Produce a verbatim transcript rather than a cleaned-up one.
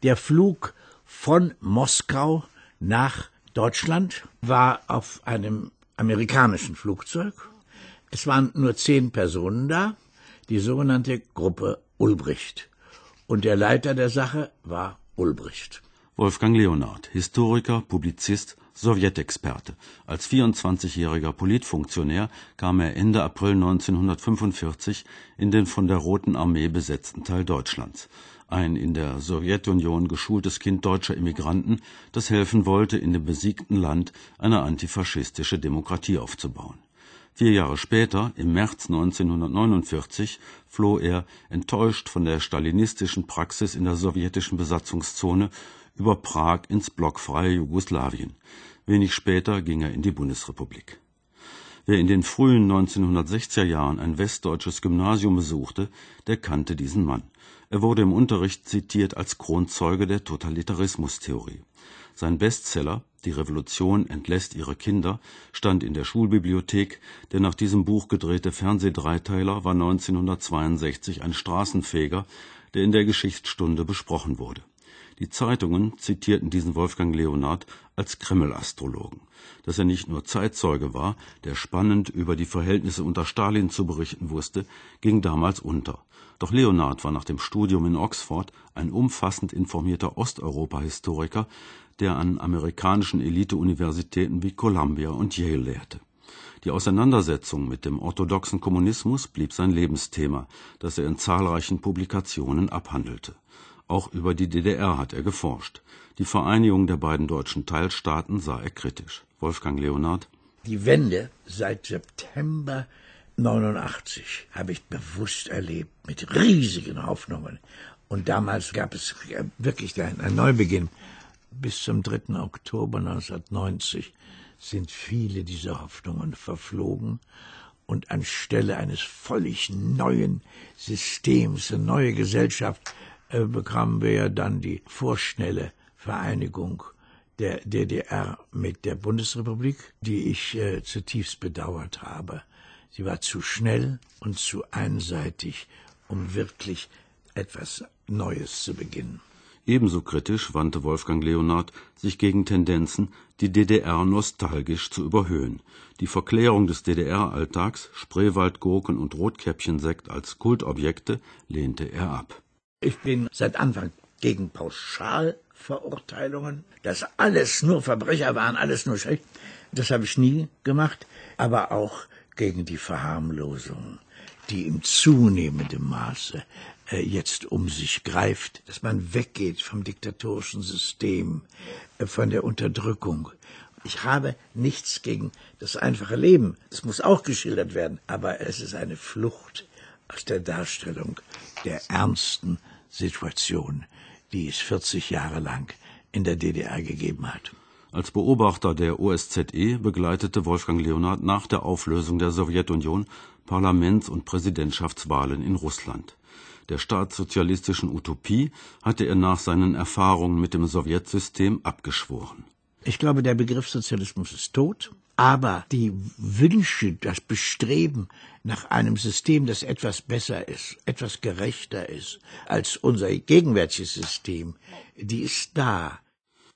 Der Flug von Moskau nach Deutschland war auf einem amerikanischen Flugzeug. Es waren nur zehn Personen da, die sogenannte Gruppe Ulbricht. Und der Leiter der Sache war Ulbricht. Wolfgang Leonhard, Historiker, Publizist, Sowjetexperte. Als vierundzwanzigjähriger Politfunktionär kam er Ende April neunzehnhundertfünfundvierzig in den von der Roten Armee besetzten Teil Deutschlands. Ein in der Sowjetunion geschultes Kind deutscher Immigranten, das helfen wollte, in dem besiegten Land eine antifaschistische Demokratie aufzubauen. Vier Jahre später, im März neunzehnhundertneunundvierzig, floh er, enttäuscht von der stalinistischen Praxis in der sowjetischen Besatzungszone, über Prag ins blockfreie Jugoslawien. Wenig später ging er in die Bundesrepublik. Wer in den frühen neunzehnhundertsechziger Jahren ein westdeutsches Gymnasium besuchte, der kannte diesen Mann. Er wurde im Unterricht zitiert als Kronzeuge der Totalitarismustheorie. Sein Bestseller, Die Revolution entlässt ihre Kinder, stand in der Schulbibliothek. Der nach diesem Buch gedrehte Fernsehdreiteiler war neunzehnhundertzweiundsechzig ein Straßenfeger, der in der Geschichtsstunde besprochen wurde. Die Zeitungen zitierten diesen Wolfgang Leonhard als Kreml-Astrologen. Dass er nicht nur Zeitzeuge war, der spannend über die Verhältnisse unter Stalin zu berichten wusste, ging damals unter. Doch Leonhard war nach dem Studium in Oxford ein umfassend informierter Osteuropa-Historiker, der an amerikanischen Elite-Universitäten wie Columbia und Yale lehrte. Die Auseinandersetzung mit dem orthodoxen Kommunismus blieb sein Lebensthema, das er in zahlreichen Publikationen abhandelte. Auch über die D D R hat er geforscht. Die Vereinigung der beiden deutschen Teilstaaten sah er kritisch. Wolfgang Leonhard: Die Wende seit September neunundachtzig habe ich bewusst erlebt, mit riesigen Hoffnungen. Und damals gab es wirklich einen Neubeginn. Bis zum dritten Oktober neunzehnhundertneunzig sind viele dieser Hoffnungen verflogen. Und anstelle eines völlig neuen Systems, eine neue Gesellschaft, äh, bekamen wir ja dann die vorschnelle Vereinigung der D D R mit der Bundesrepublik, die ich äh, zutiefst bedauert habe. Sie war zu schnell und zu einseitig, um wirklich etwas Neues zu beginnen. Ebenso kritisch wandte Wolfgang Leonhard sich gegen Tendenzen, die D D R nostalgisch zu überhöhen. Die Verklärung des D D R-Alltags, Spreewaldgurken und Rotkäppchensekt als Kultobjekte lehnte er ab. Ich bin seit Anfang gegen Pauschalverurteilungen, dass alles nur Verbrecher waren, alles nur schlecht. Das habe ich nie gemacht, aber auch gegen die Verharmlosung, die in zunehmendem Maße äh, jetzt um sich greift, dass man weggeht vom diktatorischen System, äh, von der Unterdrückung. Ich habe nichts gegen das einfache Leben, das muss auch geschildert werden, aber es ist eine Flucht aus der Darstellung der ernsten Situation, die es vierzig Jahre lang in der D D R gegeben hat. Als Beobachter der O S Z E begleitete Wolfgang Leonhard nach der Auflösung der Sowjetunion Parlaments- und Präsidentschaftswahlen in Russland. Der staatssozialistischen Utopie hatte er nach seinen Erfahrungen mit dem Sowjetsystem abgeschworen. Ich glaube, der Begriff Sozialismus ist tot, aber die Wünsche, das Bestreben nach einem System, das etwas besser ist, etwas gerechter ist als unser gegenwärtiges System, die ist da.